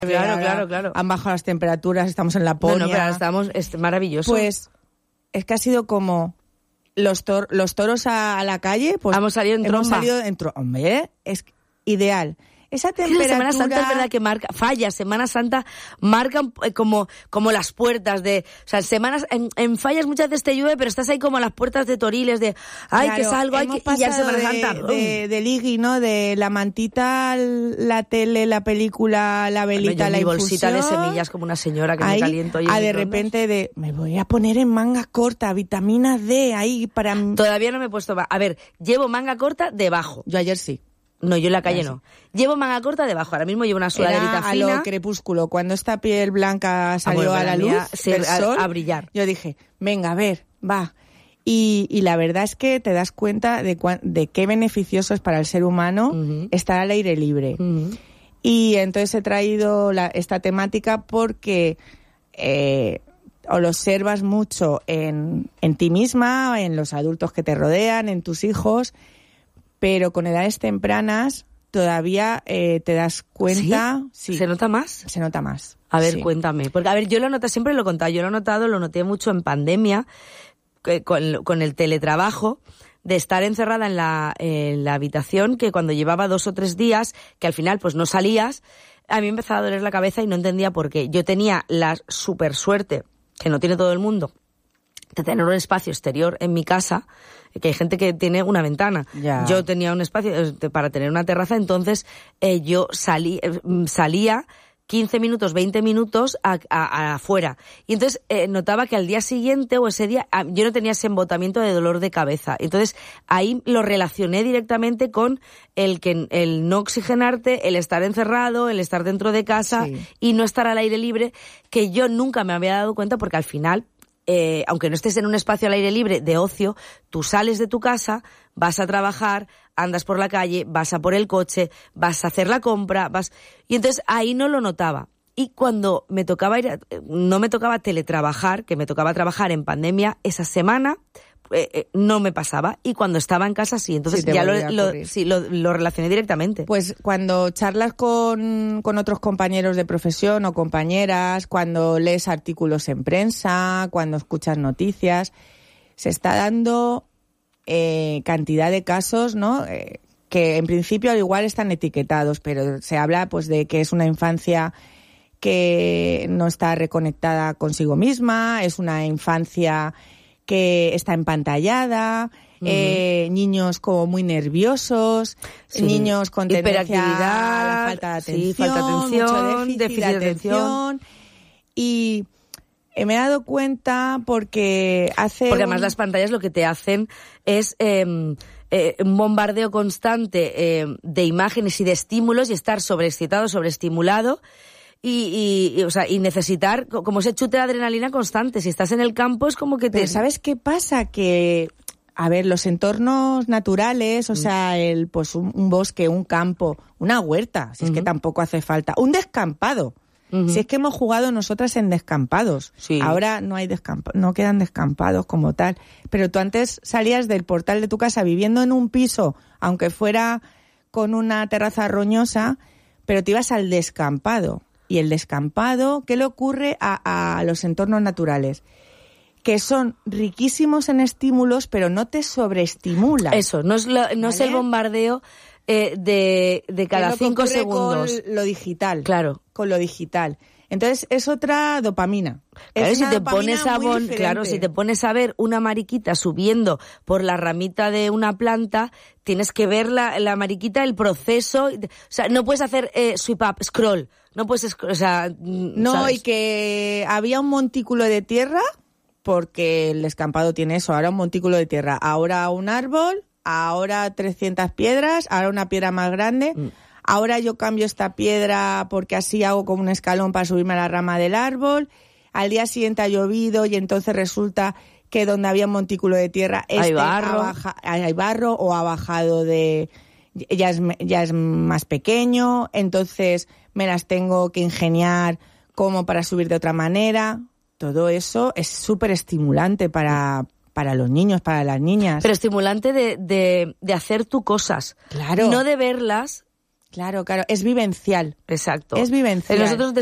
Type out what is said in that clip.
Claro. Han bajado las temperaturas, estamos en Laponia. No, pero es maravilloso. Pues es que ha sido como los toros a la calle. Pues hemos salido en tromba. Hombre, es ideal. Esa temperatura... Semana Santa es verdad que marca, falla, Semana Santa marca como las puertas de... O sea, en fallas muchas veces te llueve, pero estás ahí como a las puertas de Toriles de... ¡Ay, claro, que salgo! ¡Ay, que... Y ya Semana Santa... De Ligui, ¿no? De la mantita, la tele, la película, la velita, la infusión... Mi bolsita de semillas como una señora que ahí, me caliento. De repente me voy a poner en manga corta, vitamina D, ahí para... Todavía no me he puesto... A ver, llevo manga corta debajo. Yo ayer sí. No, yo en la calle no. Llevo manga corta debajo. Ahora mismo llevo una sudaderita fina. A lo crepúsculo. Cuando esta piel blanca salió a la luz del sol, a brillar. Yo dije, venga, a ver, va. Y la verdad es que te das cuenta de qué beneficioso es para el ser humano estar al aire libre. Y entonces he traído esta temática porque o lo observas mucho en ti misma, en los adultos que te rodean, en tus hijos... Pero con edades tempranas todavía te das cuenta... ¿Sí? ¿Se nota más? Se nota más. A ver, cuéntame. Porque, a ver, yo lo noté, siempre lo he contado, lo noté mucho en pandemia, con el teletrabajo, de estar encerrada en la habitación, que cuando llevaba 2 o 3 días, que al final pues no salías, a mí me empezaba a doler la cabeza y no entendía por qué. Yo tenía la super suerte, que no tiene todo el mundo, de tener un espacio exterior en mi casa, que hay gente que tiene una ventana. Ya. Yo tenía un espacio para tener una terraza, entonces yo salía 15 minutos, 20 minutos afuera. Y entonces notaba que al día siguiente o ese día yo no tenía ese embotamiento de dolor de cabeza. Entonces ahí lo relacioné directamente con el no oxigenarte, el estar encerrado, el estar dentro de casa y no estar al aire libre, que yo nunca me había dado cuenta porque al final... aunque no estés en un espacio al aire libre de ocio, tú sales de tu casa, vas a trabajar, andas por la calle, vas a por el coche, vas a hacer la compra, y entonces ahí no lo notaba. Y cuando me tocaba no me tocaba teletrabajar, que me tocaba trabajar en pandemia, esa semana no me pasaba, y cuando estaba en casa sí, entonces ya lo relacioné directamente. Pues cuando charlas con otros compañeros de profesión o compañeras, cuando lees artículos en prensa, cuando escuchas noticias, se está dando cantidad de casos, ¿no? Que en principio al igual están etiquetados, pero se habla pues de que es una infancia que no está reconectada consigo misma, es una infancia que está empantallada, niños como muy nerviosos, niños con hiperactividad, a la falta de atención, mucho déficit de atención. Y me he dado cuenta porque además las pantallas lo que te hacen es un bombardeo constante de imágenes y de estímulos y estar sobreexcitado, sobreestimulado. Y necesitar como ese chute de adrenalina constante. Si estás en el campo es como que Pero ¿sabes qué pasa? Que, a ver, los entornos naturales, o sea, un bosque, un campo, una huerta, si es que tampoco hace falta, un descampado. Si es que hemos jugado nosotras en descampados. Sí. Ahora no hay no quedan descampados como tal. Pero tú antes salías del portal de tu casa viviendo en un piso, aunque fuera con una terraza roñosa, pero te ibas al descampado. Y el descampado, ¿qué le ocurre a los entornos naturales? Que son riquísimos en estímulos, pero no te sobreestimulan. Eso, no es el bombardeo de cada 5 segundos. Con lo digital. Claro. Con lo digital. Entonces es otra dopamina. Claro, si te pones a ver una mariquita subiendo por la ramita de una planta, tienes que ver la mariquita, el proceso. O sea, no puedes hacer swipe up, scroll. No puedes, no, ¿sabes? Y que había un montículo de tierra, porque el descampado tiene eso, ahora un montículo de tierra, ahora un árbol, ahora 300 piedras, ahora una piedra más grande. Ahora yo cambio esta piedra porque así hago como un escalón para subirme a la rama del árbol. Al día siguiente ha llovido y entonces resulta que donde había un montículo de tierra hay barro o ha bajado ya es más pequeño, entonces me las tengo que ingeniar como para subir de otra manera. Todo eso es súper estimulante para los niños, para las niñas. Pero estimulante de hacer tú cosas. Claro. No de verlas Claro, es vivencial. Exacto. Es vivencial. Nosotros